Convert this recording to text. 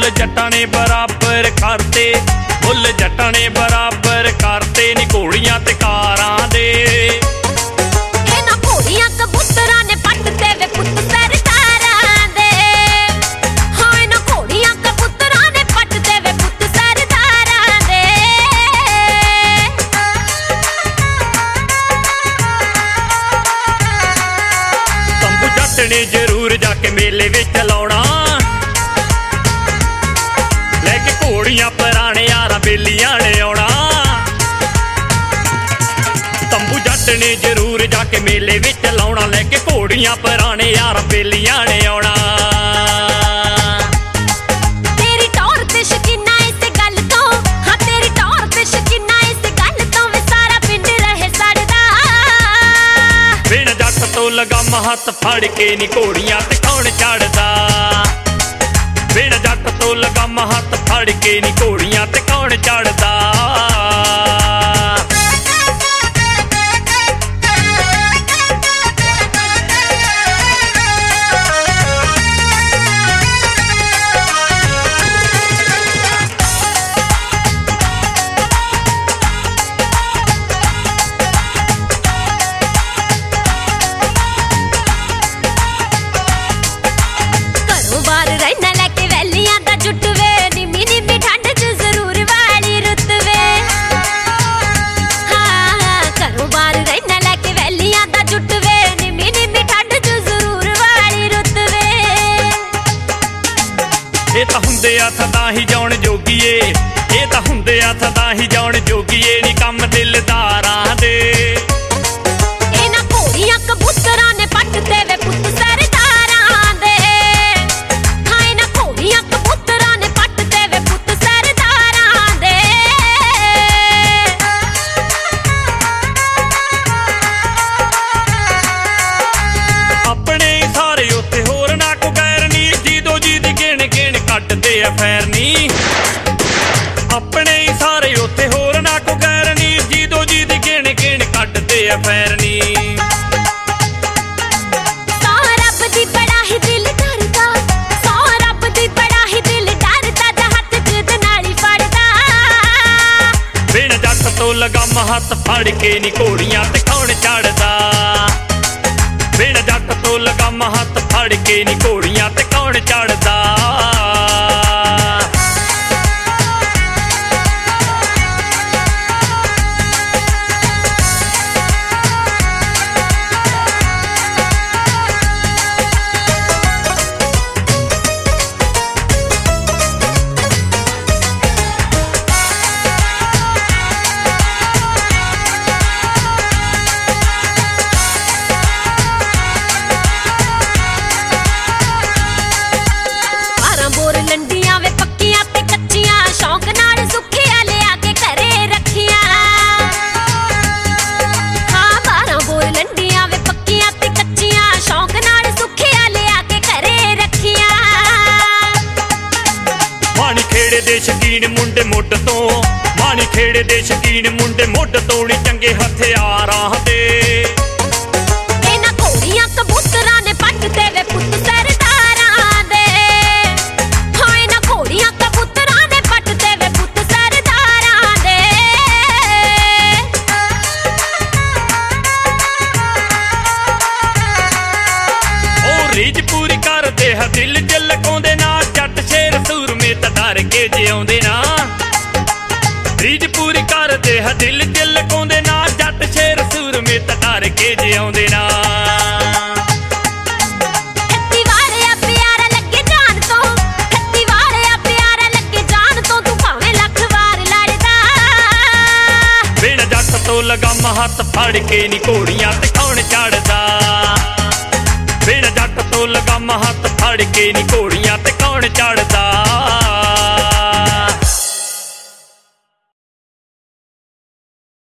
ਮੁੱਲ ਜੱਟਾਂ ਨੇ ਬਰਾਬਰ ਕਰਤੇ, ਮੁੱਲ ਜੱਟਾਂ ਨੇ ਬਰਾਬਰ ਕਰਤੇ ਨੀ ਘੋੜੀਆਂ ਤੇ ਕਾਰਾਂ ਦੇ। ਇਹਨਾਂ ਘੋੜੀਆਂ ਕਬੂਤਰਾਂ ਨੇ ਪੱਟ ਤੇ ਵੇ ਪੁੱਤ ਸਰਦਾਰਾਂ ਦੇ। ਹਾਂ ਇਹਨਾਂ ਘੋੜੀਆਂ ਕਬੂਤਰਾਂ ਨੇ ਪੱਟ ਤੇ ਵੇ ਪੁੱਤ ਸਰਦਾਰਾਂ ਦੇ। ਤੰਬੂ ਜੱਟ ਨੇ ਜ਼ਰੂਰ ਜਾ ਕੇ ਮੇਲੇ ਵਿੱਚ ਲਾਉਣਾ, ਲੈ ਕੇ ਘੋੜੀਆਂ ਪੁਰਾਣੇ ਯਾਰਾਂ ਬੇਲੀਆਂ ਨੇ ਆਉਣਾ। ਤੰਬੂ ਜੱਟ ਨੇ ਜ਼ਰੂਰ ਜਾ ਕੇ ਮੇਲੇ ਵਿੱਚ ਲਾਉਣਾ, ਲੈ ਕੇ ਘੋੜੀਆਂ ਪੁਰਾਣੇ ਯਾਰਾਂ ਬੇਲੀਆਂ ਨੇ ਆਉਣਾ। ਤੇਰੀ ਟੌਰ ਤੇ ਸ਼ਕੀਨਾ ਇਸ ਗੱਲ ਤੋਂ, ਹਾਂ ਤੇਰੀ ਟੌਰ ਤੇ ਸ਼ਕੀਨਾ ਇਸ ਗੱਲ ਤੋਂ ਵੇ ਸਾਰਾ ਪਿੰਡ ਰਹੇ ਸੜਦਾ। ਬਿਨ ਜੱਟ ਤੋਂ ਲਗਾਮ ਹੱਥ ਫੜ ਕੇ ਨੀ ਘੋੜੀਆਂ ਤੇ ਕੌਣ ਚੜਦਾ। ਬਿਨ ਜੱਟ ਤੋਂ ਲਗਾਮ ਹੱਥ ਫੜ ਕੇ ਨੀ ਘੋੜੀਆਂ ਤੇ ਕੌਣ ਚੜਦਾ। ਘਰੋਂ ਬਾਹਰ ਰਹਿਣਾ ਲੈ ਕੇ ਵੈਲੀਆਂ ਦਾ ਜੁੱਟ ਵੇ, ਨਿੰਮੀ ਨਿੰਮੀ ਠੰਡ ਚ ਜ਼ਰੂਰ ਵਾਲੀ ਰੁੱਤ ਵੇ। ਹਾਂ ਘਰੋਂ ਬਾਹਰ ਰਹਿਣਾ ਲੈ ਕੇ ਵੈਲੀਆਂ ਦਾ ਜੁੱਟ ਵੇ, ਨਿੰਮੀ ਨਿੰਮੀ ਠੰਡ ਚ ਜ਼ਰੂਰ ਵਾਲੀ ਰੁੱਤ ਵੇ। ਇਹ ਤਾਂ ਹੁੰਦੇ ਆ ਸਦਾ ਹੀ ਜਾਣ ਜੋਗੀਏ, ਇਹ ਤਾਂ ਹੁੰਦੇ ਆ ਸਦਾ ਹੀ ਜਾਣ ਜੋਗੀਏ ਨੀ ਕੰਮ ਦਿਲਦਾਰਾਂ ਦੇ। ਇਹਨਾਂ ਘੋੜੀਆਂ ਕਬੂਤਰਾਂ ਨੇ ਪੱਟ ਤੇ ਵੇ ਪੁੱਤ ਸਰਦਾਰਾਂ ਦੇ। ਹਾਂ ਇਹਨਾਂ ਘੋੜੀਆਂ ਕਬੂਤਰਾਂ ਨੇ ਪੱਟ ਤੇ ਵੇ ਪੁੱਤ ਸਰਦਾਰਾਂ ਦੇ। ਆਪਣੇ ਹੀ ਸਾਰੇ ਉੱਥੇ ਹੋਰ ਨਾ ਕੋ ਗੈਰ ਨੀ, ਜੀਦੋ ਜੀ ਦੀ ਗਿਣ ਗਿਣ ਕੱਢਦੇ ਆ ਫੈਰ ਨੀ। ਆਪਣੇ ਹੀ ਸਾਰੇ ਉੱਥੇ ਹੋਰ ਨਾ ਕੋ ਗੈਰ ਨੀ, ਜੀਦੋ ਜੀ ਦੀ ਗਿਣ ਗਿਣ ਕੱਢਦੇ ਆ ਫੈਰ ਨੀ। ਸੌ ਰੱਬ ਦੀ ਬੜਾ ਹੀ ਦਿਲ ਡਰਦਾ, ਸੌ ਰੱਬ ਦੀ ਬੜਾ ਹੀ ਦਿਲ ਡਰਦਾ, ਜਾਂ ਹੱਥ ਜਿੱਦ ਨਾਲ ਹੀ ਫੜਦਾ। ਬਿਨ ਜੱਟ ਤੋਂ ਲਗਾਮ ਹੱਥ ਫੜ ਕੇ ਨੀ ਘੋੜੀਆਂ ਤੇ ਕੌਣ ਚੜਦਾ। ਬਿਨ ਜੱਟ ਤੋਂ ਲਗਾਮ ਹੱਥ ਫੜ ਕੇ ਨੀ ਘੋੜੀਆਂ ਤੇ ਕੌਣ ਚੜਦਾ। ਬੋਰ ਲੰਡੀਆਂ ਵੇ ਪੱਕੀਆਂ ਤੇ ਕੱਚੀਆਂ, ਸ਼ੌਂਕ ਨਾਲ ਸੁੱਖੀਆਂ ਲਿਆ ਕੇ ਘਰੇ ਰੱਖੀਆਂ। ਹਾਂ 12 ਬੋਰ ਲੰਡੀਆਂ ਵੇ ਪੱਕੀਆਂ ਤੇ ਕੱਚੀਆਂ, ਸ਼ੌਂਕ ਨਾਲ ਸੁੱਖੀਆਂ ਲਿਆ ਕੇ ਘਰੇ ਰੱਖੀਆਂ। ਮਾਣੀ ਖੇੜੇ ਦੇ ਸ਼ਕੀਨ ਮੁੰਡੇ ਮੁੱਢ ਤੋਂ, ਮਾਣੀ ਖੇੜੇ ਦੇ ਸ਼ਕੀਨ ਮੁੰਡੇ ਮੁੱਢ ਤੋਂ ਨੀ ਚੰਗੇ ਹਥਿਆਰਾਂ ਦੇ। ਇਹਨਾਂ ਘੋੜੀਆਂ ਕਬੂਤਰਾਂ ਨੇ ਪੱਟ ਤੇ ਵੇ ਪੁੱਤ ਸਰਦਾਰਾਂ ਦੇ। ਹਾਂ ਇਹਨਾਂ ਘੋੜੀਆਂ ਕਬੂਤਰਾਂ ਨੇ ਪੱਟ ਤੇ ਵੇ ਪੁੱਤ ਸਰਦਾਰਾਂ ਦੇ। ਉਹ ਰੀਝ ਪੂਰੀ ਕਰਦੇ ਆ ਦਿਲ ਚ ਲਗਾਉਂਦੇ ਨਾ, ਜੱਟ ਸ਼ੇਰ ਸੂਰਮੇ ਤਾਂ ਡਰ ਕੇ ਜਿਉਂਦੇ ਨਾ। ਰੀਝ ਪੂਰੀ ਕਰਦੇ ਆ ਦਿਲ ਚ ਲਗਾਉਂਦੇ ਨਾ, ਜੱਟ ਸ਼ੇਰ ਸੂਰਮੇ ਤਾਂ ਡਰ ਕੇ ਜਿਉਂਦੇ ਨਾ। ਖੱਤੀ ਵਾਲਿਆ ਪਿਆਰਾ ਲੱਗੇ ਜਾਨ ਤੋਂ, ਖੱਤੀ ਵਾਲਿਆ ਪਿਆਰਾ ਲੱਗੇ ਜਾਨ ਤੋਂ, ਤੂੰ ਭਾਵੇਂ ਲੱਖ ਵਾਰ ਲੜਦਾ। ਬਿਨ ਜੱਟ ਤੋਂ ਲਗਾਮ ਹੱਥ ਫੜ ਕੇ ਨੀ ਘੋੜੀਆਂ ਤੇ ਕੌਣ ਚੜਦਾ। ਬਿਨ ਜੱਟ ਤੋਂ ਲਗਾਮ ਹੱਥ ਫੜ ਕੇ ਨੀ ਘੋੜੀਆਂ ਤੇ ਕੌਣ ਚੜਦਾ।